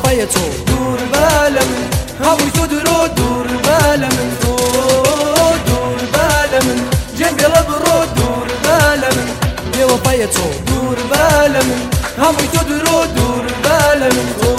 بێوەفایە تۆ دوور بە لە من هەمووی تۆ درۆ دوور بە لە من تۆ دوور بە لە من جێم بێڵە بڕۆ دوور بە لە من بێوەفایە تۆ دوور بە لە من هەمووی تۆ درۆ دوور بە لە من تۆ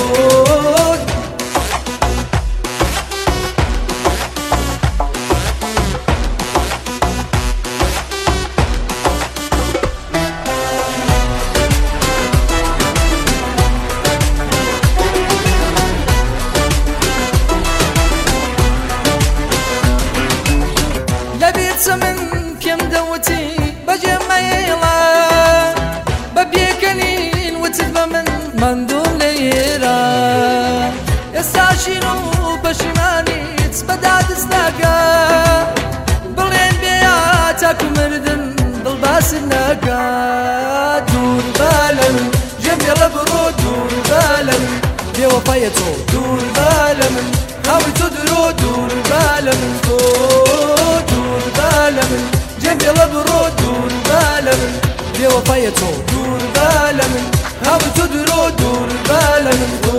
من پێم دەوتی بەجێ مەیڵە بە بێکەنین وتت بە من مندوم لە ئێرە ئێستا شین و پەشیمانیت بەدادست ناکە بڵێن بێیا تاکو مردن دڵباست ناکە دوور بە لە من ژێم بێڵە بڕۆ دوور بە لە من بێوەفایە تۆ دوور بە لە من هەوی تۆ درۆ دوور بە لە من تۆ دوور بە لە من جێم بێڵە بڕۆ دوور بە لە من بێوەفایە تۆ دوور بە لە من هەوی تۆ درۆ دوور بە لە من تۆ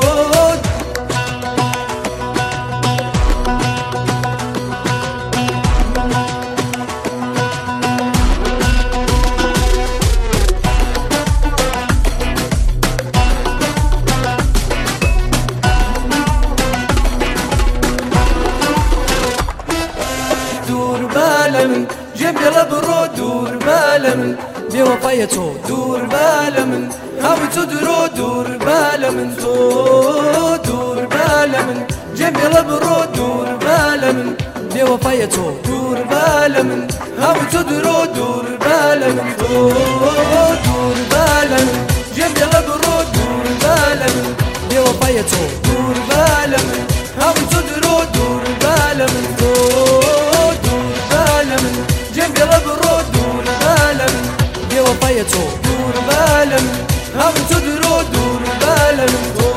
جێم بێڵە بڕۆ دوور بە لە من بێوەفایە تۆ دوور بە لە من هەوی تۆ درۆ دوور بە لە من تۆ دوور بە لە من جێم بێڵە بڕۆ دوور بە لە من بێوەفایە تۆ دوور بە لە من هەوی تۆ درۆ دوور بە لە من تۆ دوور بە لە من جێم بێڵە بڕۆ دوور بە لە من بێوەفایە تۆ دوور بە لە من هەوی تۆ درۆ دوور بە لە من تۆ جێم بێڵە بڕۆ دوور بە لە من بێوەفایە تۆ دوور بە لە من هەوی تۆ درۆ دوور بە لە من تۆ